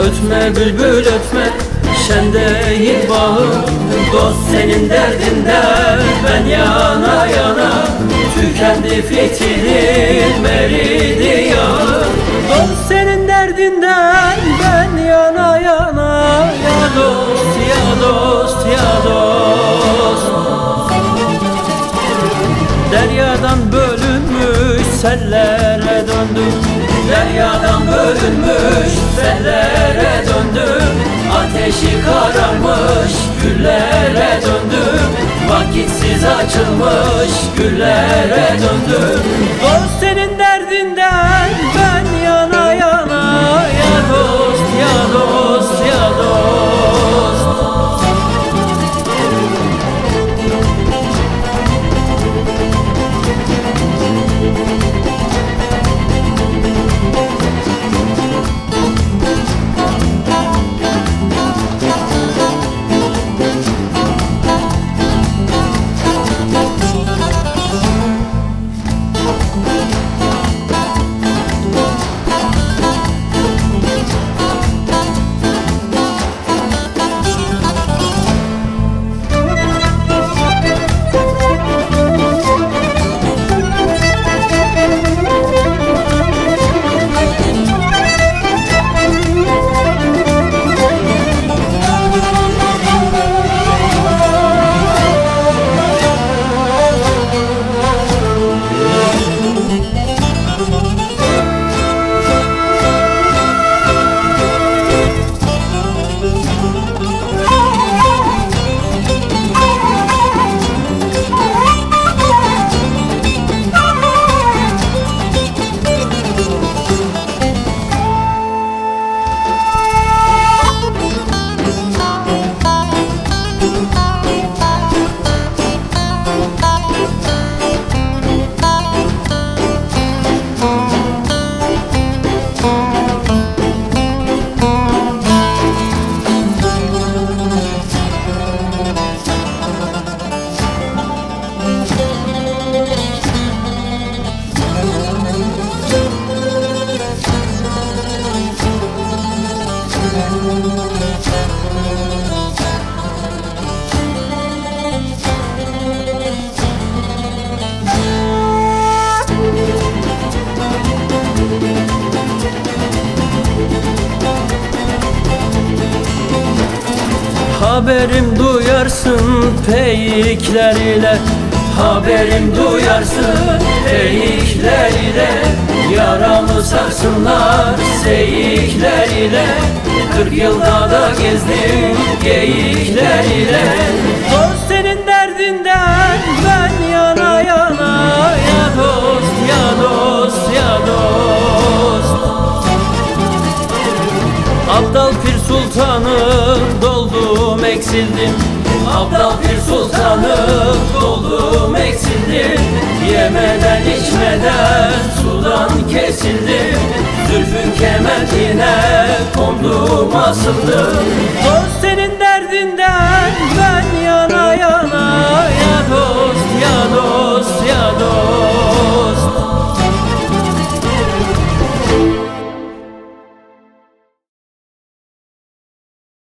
Ötme bülbül ötme, şen değil bağım. Dost senin derdinden ben yana yana, tükendi fitilin eridi yağım. Dost senin derdinden ben yana yana, ya dost ya dost ya dost. Deryadan bölünmüş sellere döndüm, deryadan bölünmüş sellere döndüm. Ateşi kararmış güllere döndüm, vakitsiz açılmış güllere döndüm. Dost senin derdinden ben yana yana, ya dost ya dost ya dost. Haberim duyarsın peyikler ile, haberim duyarsın peyikler ile. Yaramı sarsınlar seyikler ile, 40 yılda da gezdim geyikler ile. Dost senin derdinden ben yana yana, ya dost ya dost ya dost. Abdal Pir Sultan'ım doldum eksildim, Abdal Pir Sultan'ım doldum eksildim. Yemeden içmeden sudan kesildim, zülfün kementine kondum asıldım. Dost senin derdinden